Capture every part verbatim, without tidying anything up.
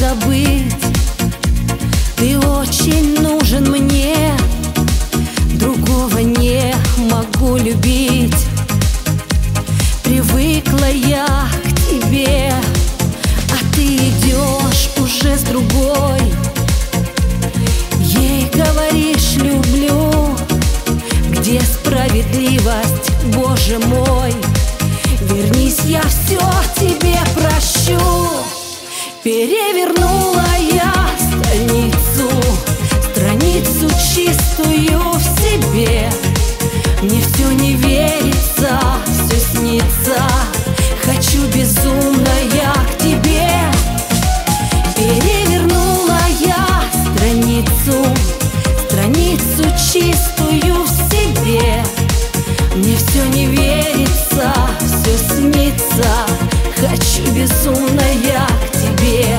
забыть. Ты очень нужен мне, другого не могу любить. Привыкла я к тебе, а ты идешь уже с другой. Ей говоришь люблю, где справедливость, Боже мой? Вернись, я все тебе прощу. Перевернула я страницу, страницу чистую в себе. Мне все не верится, все снится, хочу безумно я к тебе. Перевернула я страницу, страницу чистую в себе. Мне все не верится, все снится, хочу безумно я к тебе.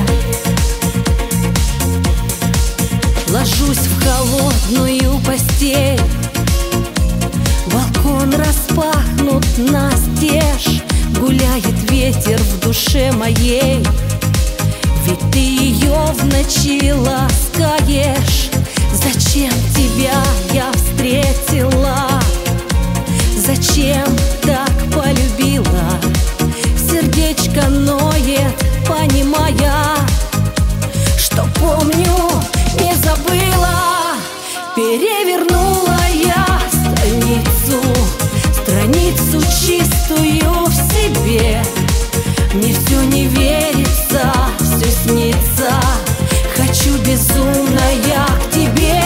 Ложусь в холодную постель, балкон распахнут настежь, гуляет ветер в душе моей. Ведь ты ее в ночи ласкаешь. Зачем тебя я встретила? Зачем так полюбила? Сердечко ноет, понимая, что помню, не забыла. Перевернула я страницу, страницу чистую в себе. Мне все не верится, все снится, хочу безумно я к тебе.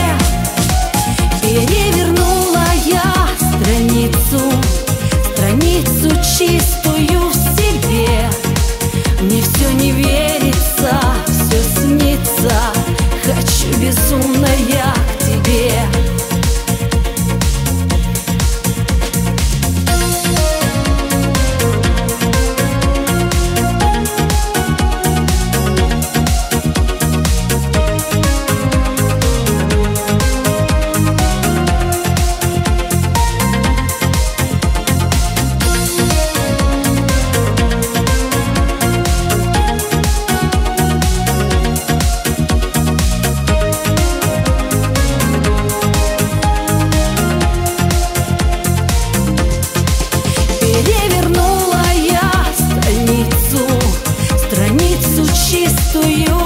Перевернула я страницу, страницу чистую в себе. Мне все не верится, все снится, хочу безумно я к тебе. Перевернула я страницу, страницу чистую